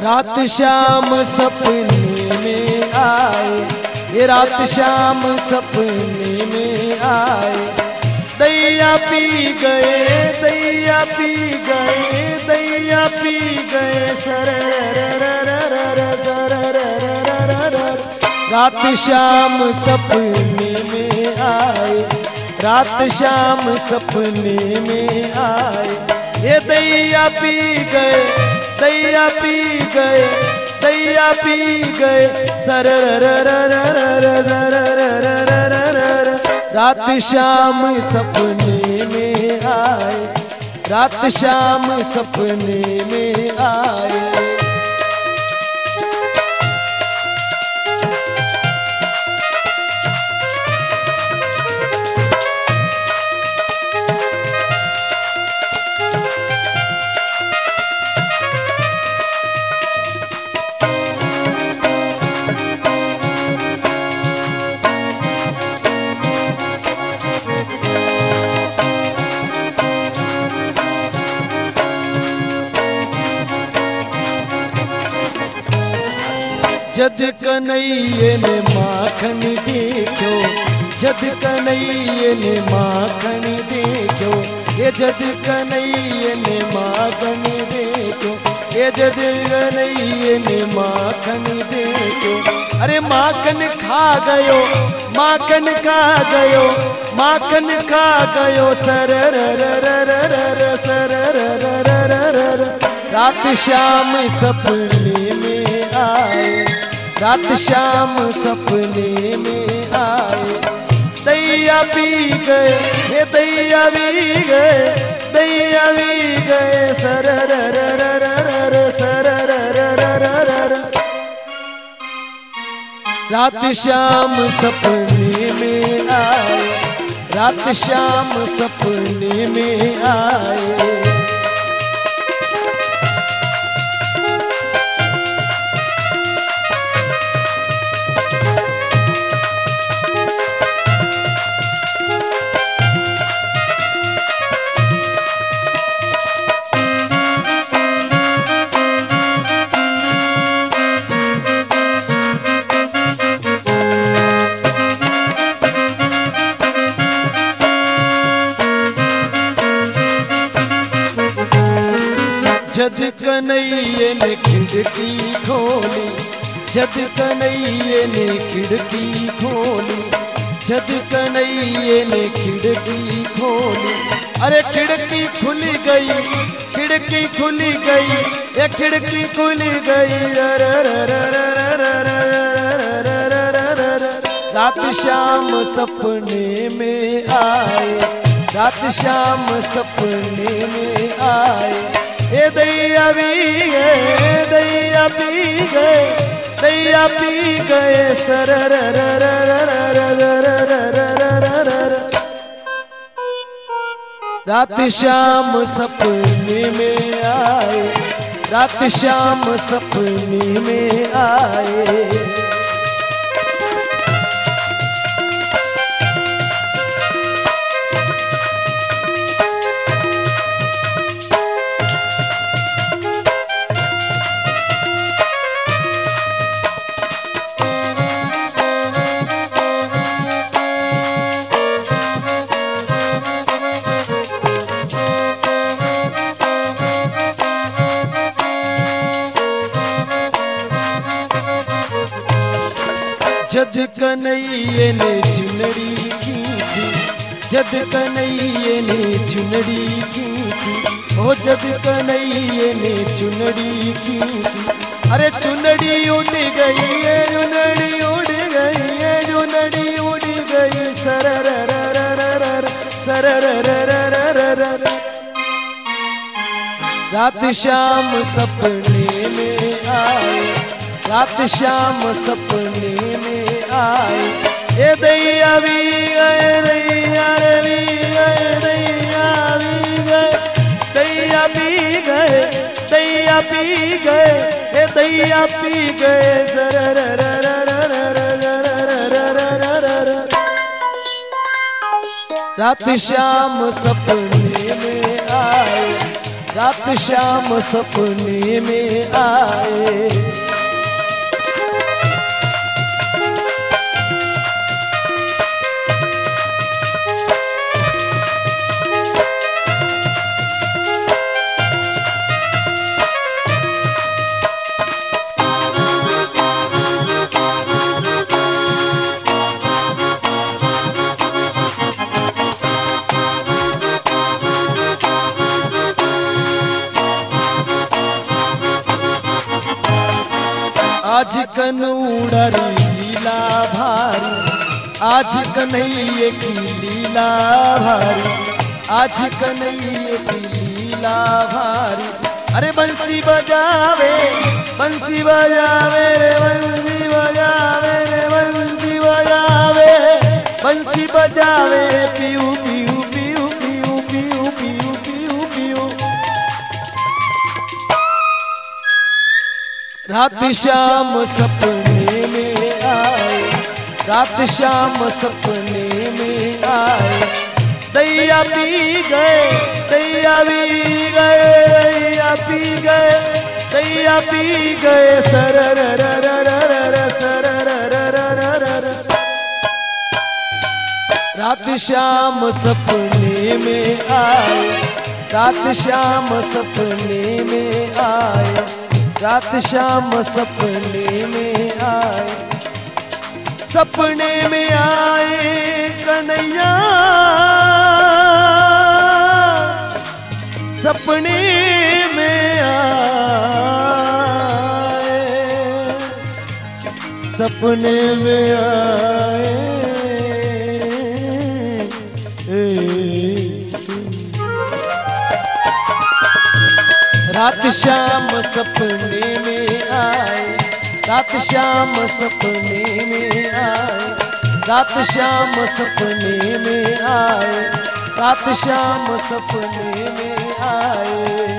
रात शाम सपने में आए, ये रात शाम सपने में आए। दैया पी गए, दैया पी गए, दैया पी गए सर। रात शाम सपने में आए, रात शाम सपने में आए। ये दैया पी गए, दैया पी गए, दैया पी गए सर। रात शाम सपने में आए, रात शाम सपने में आए। जद कन्हैया ने माखन देखो, जद कन्हैया ने माखन देखो, ये जद कन्हैया ने माखन देखो, ये जद कन्हैया ने माखन देखो। अरे माखन खा गयो, माखन खा गयो, माखन खा गयो सर। रात शाम सपने में आए, रात शाम सपने में आए। दैया पी गए, ये दैया पी गए, दैया पी गए सर। रात शाम सपने में आए, रात शाम सपने में आए। जद कन्हैया ने खिड़की खोली, जद कन्हैया ने खिड़की खोली, जद कन्हैया ने खिड़की खोली। अरे खिड़की खुल गई, खिड़की खुल गई, ये खिड़की खुल गई। रात शाम सपने में आए, रात शाम सपने में आए। ये दैया पी गए, दैया पी गए, दैया पी गए सर। रात शाम सपने में आए, रात शाम सपने में आए। जद कन्हैया ने चुनरी खींची, जद कन्हैया ने चुनरी खींची, ओ जद कन्हैया ने चुनरी खींची। अरे चुनरी उड़ गई है, चुनरी उड़ गई है, चुनरी उड़ गई सर। रात शाम सपने में आए, रात शाम सपने में आए। ये दैया भी गए, दैया भी गए, दैया भी गए, दैया पी गए, दैया पी गए, ये दैया पी गए सर। रात शाम सपने में आए, रात शाम सपने में आए। आज कनूडरी लीला भारी, आज कन्हैये की लीला भारी, आज कन्हैये की लीला भारी। अरे बंसी बजावे रे बंसी बजावे रे बंसी बजावे, बंसी बजावे पियू पियू पियू पियू पियू पियू पियू पियू। रात शाम सपने में आए, रात शाम सपने में आए। दैया पी गए, दैया पी गए, दैया पी गए, दैया पी गए सरर सरर। रात शाम सपने में आए, रात शाम सपने में आए, रात शाम सपने में आए। सपने में आए कन्हैया, सपने में आए, सपने में आए। रात शाम सपने में आए, रात शाम सपने में आए, रात शाम सपने में आए, रात शाम सपने में आए।